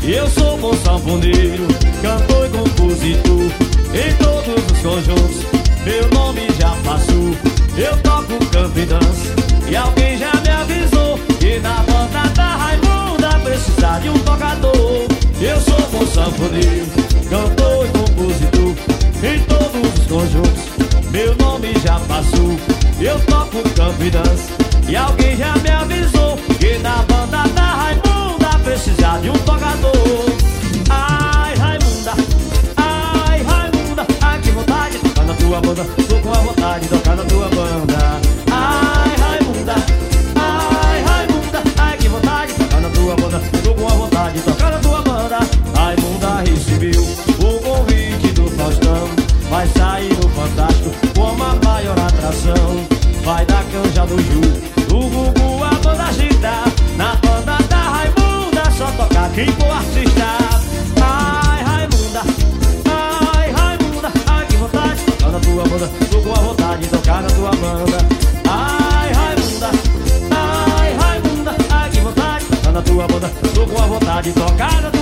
Eu sou bom sanfoneiro, cantor e compositor em todos os conjuntos, meu nome já passou. Eu toco, canto e danço, e alguém já me avisou que na banda da Raimunda precisa de um tocador. Eu sou bom sanfoneiro, cantor e compositor em todos os conjuntos, meu nome já passou. Eu toco, canto e danço, e alguém já me avisou que na banda da Raimunda precisa de um tocador. Ai, Raimunda, ai que vontade de tocar na tua banda. Tô com a vontade de tocar na tua banda. Ai, Raimunda, ai que vontade de tocar na tua banda. Tô com a vontade de tocar na tua banda. Raimunda recebeu o convite do Faustão, vai sair no Fantástico como a maior atração. Vai dar canja do Ju, do Gugu a banda agita. Na banda da Raimunda só tocar quem for artista. Ai, Raimunda, ai que vontade de tocar na tua banda. Tô com a vontade de tocar na tua banda. Ai, Raimunda, ai que vontade de tocar na tua banda. Tô com a vontade de tocar na tua banda.